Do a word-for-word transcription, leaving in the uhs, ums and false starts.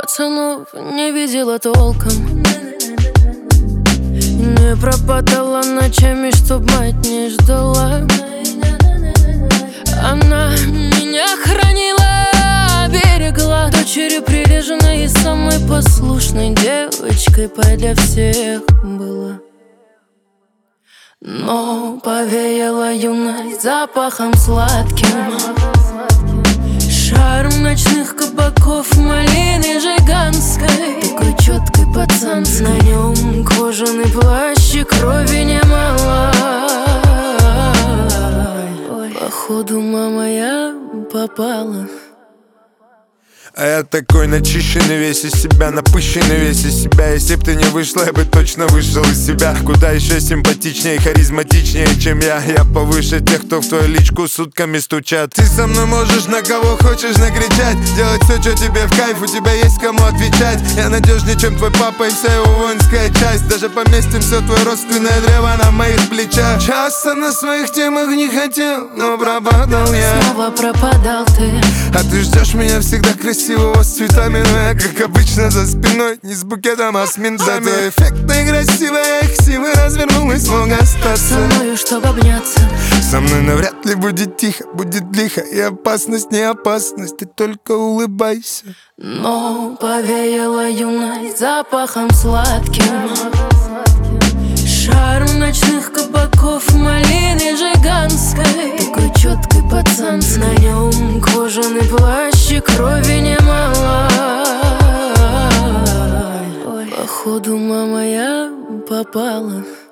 пацанов не видела толком, не пропадала ночами, чтоб мать не ждала. Она меня хранила, берегла, дочерью прилежной и самой послушной девочкой подо всех была. Но повеяла юность запахом сладким, шарм ночных кабаков, малины жиганской. Такой четкий пацан, на нем кожаный плащ и крови немало. Походу, мама, я попала. А я такой начищенный весь из себя, напыщенный весь из себя. Если б ты не вышла, я бы точно вышел из себя. Куда еще симпатичнее и харизматичнее, чем я. Я повыше тех, кто в твою личку сутками стучат. Ты со мной можешь на кого хочешь накричать, делать все, что тебе в кайф, у тебя есть кому отвечать. Я надежнее, чем твой папа и вся его воинская часть. Даже поместим все твое родственное древо на моих плечах. Часто на своих темах не хотел, но пропадал я. Снова пропадал ты. А ты ждешь меня всегда красивого, с цветами, но я, как обычно, за спиной, не с букетом, а с ментами. Зато эффектно и красиво я их силы развернулась, смог остаться со мною, чтоб обняться. Со мной навряд ли будет тихо, будет лихо, и опасность не опасность, ты только улыбайся. Но повеяла юность запахом сладким, шарм ночных кабаков, малины жиганской. Такой четкий пацан, на нем кожаный плащ и крови немало. Походу, мама, я попала.